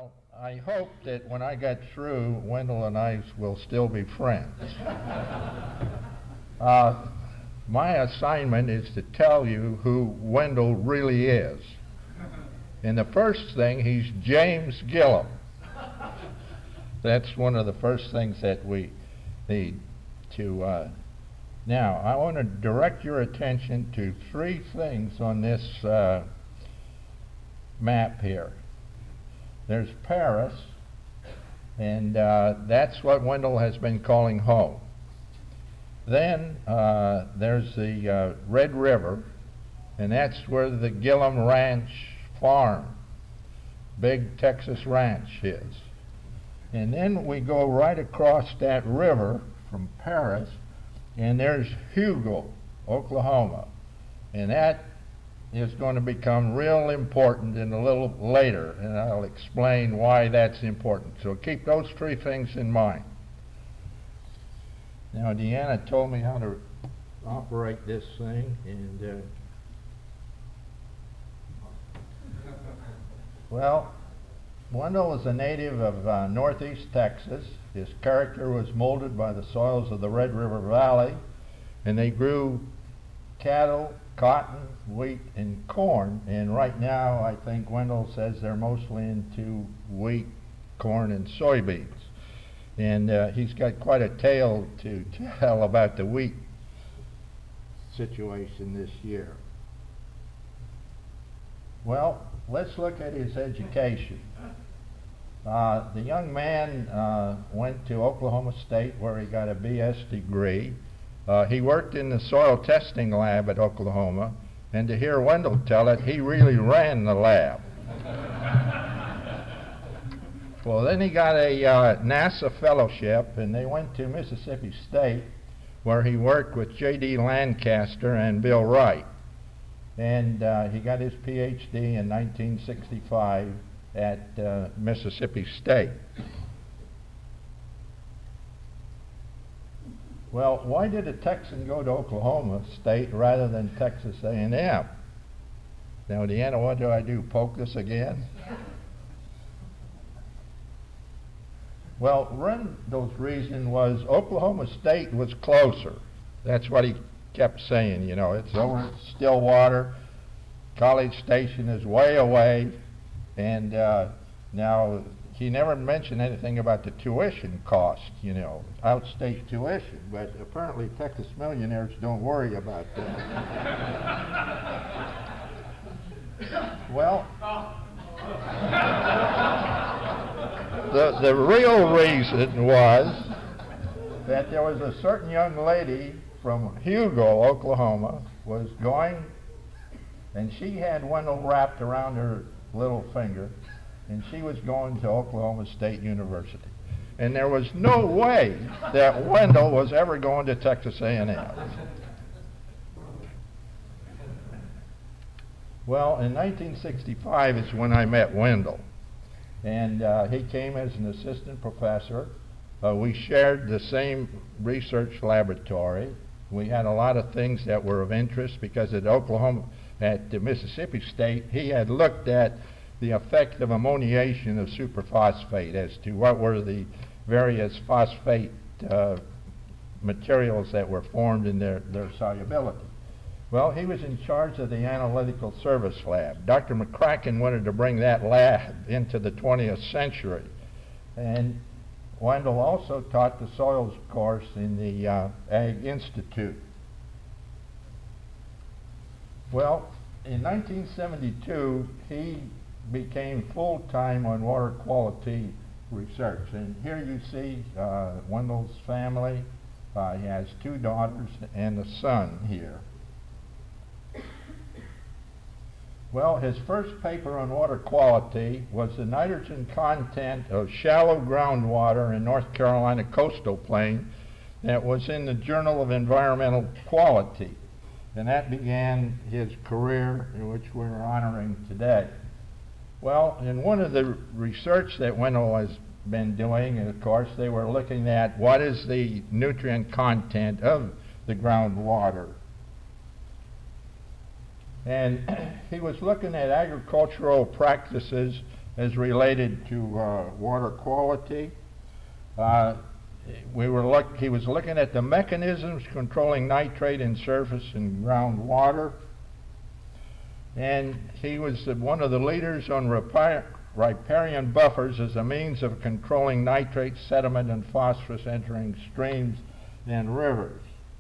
Well, I hope that when I get through, Wendell and I will still be friends. My assignment is to tell you who Wendell really is. And the first thing, he's James Gillum. That's one of the first things that we need to... Now, I want to direct your attention to three things on this map here. There's Paris, and that's what Wendell has been calling home. Then there's the Red River, and that's where the Gillum Ranch farm, big Texas ranch is. And then we go right across that river from Paris, and there's Hugo, Oklahoma. And that is going to become real important in a little later, and I'll explain why that's important. So keep those three things in mind. Now, Deanna told me how to operate this thing, and well, Wendell was a native of northeast Texas. His character was molded by the soils of the Red River Valley, and they grew cattle, cotton, wheat, and corn. And right now, I think Wendell says they're mostly into wheat, corn, and soybeans. And he's got quite a tale to tell about the wheat situation this year. Well, let's look at his education. The young man went to Oklahoma State, where he got a BS degree. He worked in the soil testing lab at Oklahoma, and to hear Wendell tell it, he really ran the lab. Well, then he got a NASA fellowship, and they went to Mississippi State, where he worked with J.D. Lancaster and Bill Wright. And he got his Ph.D. in 1965 at Mississippi State. Well, why did a Texan go to Oklahoma State rather than Texas A&M? Now, Deanna, what do I do, poke this again? Well, Wendell's reason was Oklahoma State was closer. That's what he kept saying, you know. It's over at Stillwater. College Station is way away. And now, he never mentioned anything about the tuition cost, you know, out-state tuition. But apparently Texas millionaires don't worry about that. Well, the real reason was that there was a certain young lady from Hugo, Oklahoma, was going, and she had Wendell wrapped around her little finger, and she was going to Oklahoma State University. And there was no way that Wendell was ever going to Texas A&M. Well, in 1965 is when I met Wendell. And he came as an assistant professor. We shared the same research laboratory. We had a lot of things that were of interest because at Mississippi State, he had looked at the effect of ammoniation of superphosphate as to what were the various phosphate materials that were formed in their solubility. Well, he was in charge of the analytical service lab. Dr. McCracken wanted to bring that lab into the 20th century. And Wendell also taught the soils course in the Ag Institute. Well, in 1972, he became full-time on water quality research. And here you see Wendell's family. He has two daughters and a son here. Well, his first paper on water quality was the nitrogen content of shallow groundwater in North Carolina coastal plain that was in the Journal of Environmental Quality. And that began his career, which we're honoring today. Well, in one of the research that Wendell has been doing, and of course, they were looking at what is the nutrient content of the groundwater. And he was looking at agricultural practices as related to water quality. He was looking at the mechanisms controlling nitrate in surface and groundwater, and he was one of the leaders on riparian buffers as a means of controlling nitrate, sediment, and phosphorus entering streams and rivers.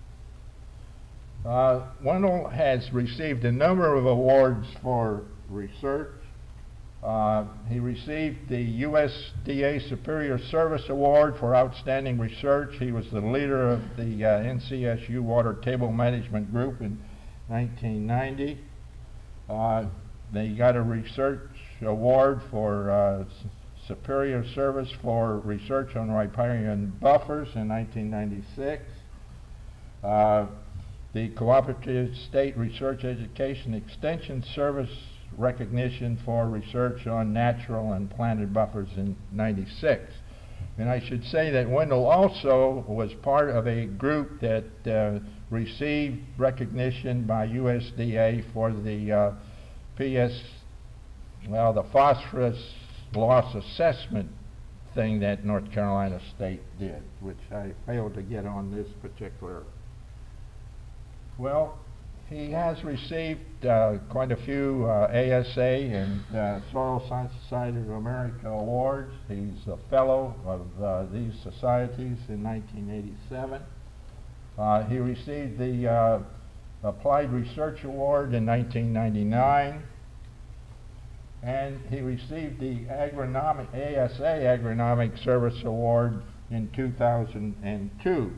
Wendell has received a number of awards for research. He received the USDA Superior Service Award for Outstanding Research. He was the leader of the NCSU Water Table Management Group in 1990. They got a research award for Superior Service for Research on Riparian Buffers in 1996. The Cooperative State Research Education Extension Service recognition for research on natural and planted buffers in 96. And I should say that Wendell also was part of a group that received recognition by USDA for the the phosphorus loss assessment thing that North Carolina State did, which I failed to get on this particular. Well, he has received quite a few ASA and Soil Science Society of America awards. He's a fellow of these societies in 1987. He received the Applied Research Award in 1999. And he received the ASA Agronomic Service Award in 2002.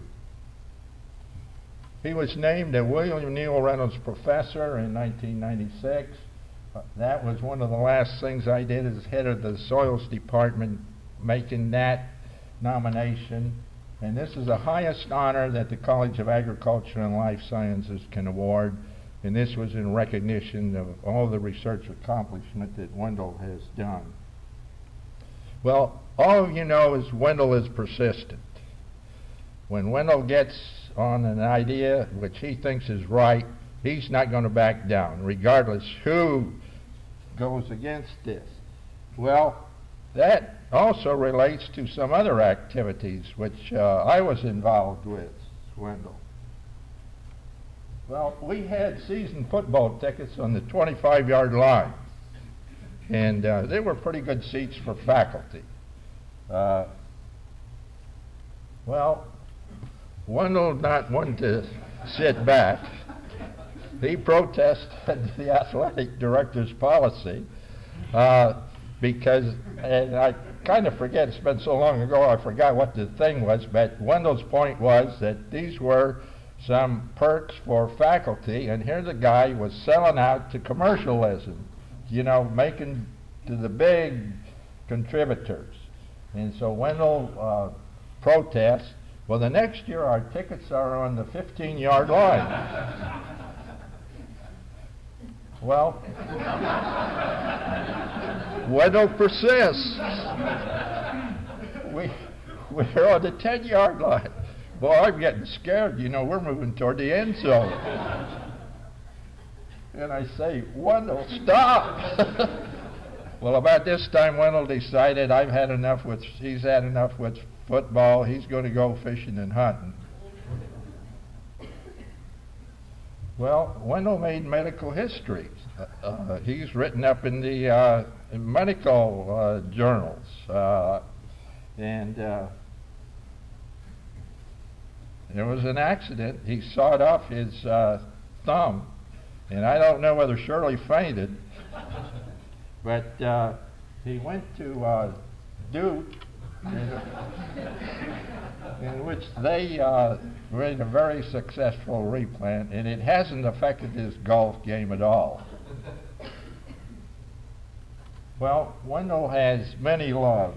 He was named a William Neal Reynolds Professor in 1996. That was one of the last things I did as head of the Soils Department, making that nomination. And this is the highest honor that the College of Agriculture and Life Sciences can award. And this was in recognition of all the research accomplishment that Wendell has done. Well, all of you know is Wendell is persistent. When Wendell gets on an idea which he thinks is right, he's not going to back down, regardless who goes against this. Well, that also relates to some other activities which I was involved with, Wendell. Well, we had season football tickets on the 25-yard line, and they were pretty good seats for faculty. Well, Wendell not one to sit back. He protested the athletic director's policy because, and I kind of forget, it's been so long ago I forgot what the thing was, but Wendell's point was that these were some perks for faculty, and here the guy was selling out to commercialism, you know, making to the big contributors. And so Wendell protests. Well, the next year our tickets are on the 15-yard line. Well, Wendell persists. We're on the 10-yard line. Boy, I'm getting scared. You know, we're moving toward the end zone. And I say, Wendell, stop. Well, about this time, Wendell decided he's had enough with football. He's going to go fishing and hunting. Well, Wendell made medical history. He's written up in the medical journals. There was an accident. He sawed off his thumb, and I don't know whether Shirley fainted, but he went to Duke, in which they made a very successful replant, and it hasn't affected his golf game at all. Well, Wendell has many loves.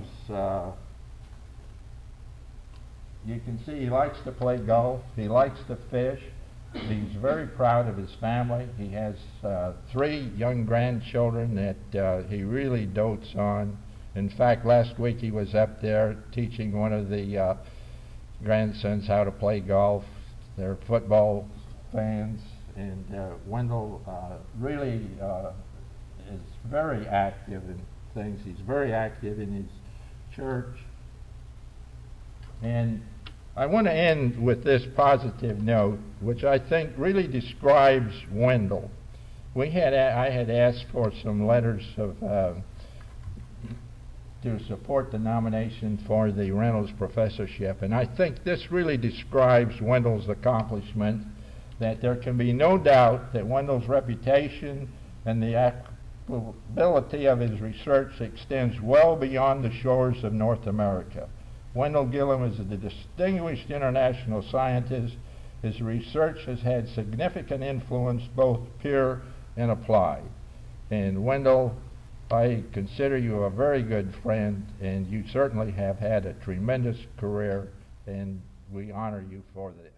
You can see he likes to play golf. He likes to fish. He's very proud of his family. He has 3 young grandchildren that he really dotes on. In fact, last week he was up there teaching one of the grandsons how to play golf. They're football fans, and Wendell really is very active in things. He's very active in his church. And I want to end with this positive note, which I think really describes Wendell. I had asked for some letters of to support the nomination for the Reynolds Professorship, and I think this really describes Wendell's accomplishment, that there can be no doubt that Wendell's reputation and the applicability of his research extends well beyond the shores of North America. Wendell Gillam is a distinguished international scientist. His research has had significant influence, both pure and applied. And Wendell, I consider you a very good friend, and you certainly have had a tremendous career, and we honor you for this.